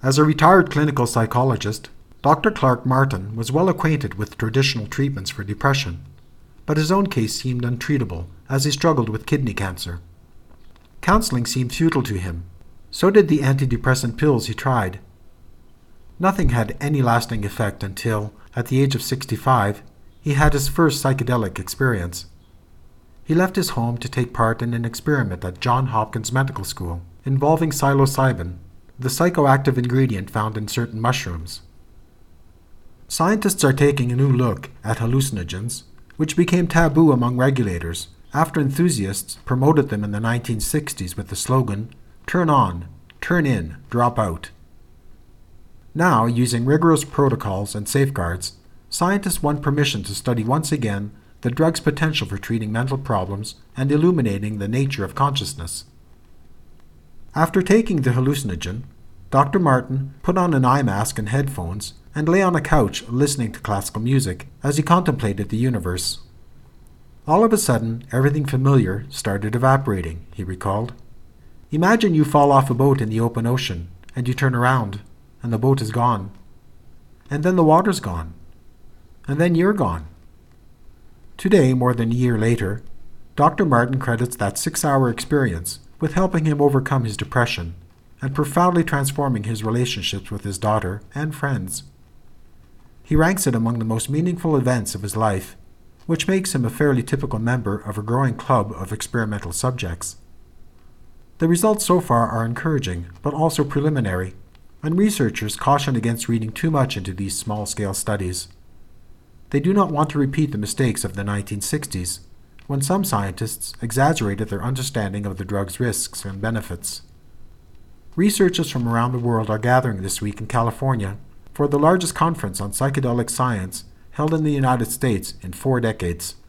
As a retired clinical psychologist, Dr. Clark Martin was well acquainted with traditional treatments for depression, but his own case seemed untreatable as he struggled with kidney cancer. Counseling seemed futile to him. So did the antidepressant pills he tried. Nothing had any lasting effect until, at the age of 65, he had his first psychedelic experience. He left his home to take part in an experiment at Johns Hopkins Medical School involving psilocybin, the psychoactive ingredient found in certain mushrooms. Scientists are taking a new look at hallucinogens, which became taboo among regulators after enthusiasts promoted them in the 1960s with the slogan, "Turn on, turn in, drop out." Now, using rigorous protocols and safeguards, scientists want permission to study once again the drug's potential for treating mental problems and illuminating the nature of consciousness. After taking the hallucinogen, Dr. Martin put on an eye mask and headphones and lay on a couch listening to classical music as he contemplated the universe. All of a sudden, everything familiar started evaporating, he recalled. Imagine you fall off a boat in the open ocean, and you turn around, and the boat is gone. And then the water's gone. And then you're gone. Today, more than a year later, Dr. Martin credits that 6-hour experience with helping him overcome his depression and profoundly transforming his relationships with his daughter and friends. He ranks it among the most meaningful events of his life, which makes him a fairly typical member of a growing club of experimental subjects. The results so far are encouraging, but also preliminary, and researchers caution against reading too much into these small-scale studies. They do not want to repeat the mistakes of the 1960s, when some scientists exaggerated their understanding of the drug's risks and benefits. Researchers from around the world are gathering this week in California for the largest conference on psychedelic science held in the United States in 4 decades.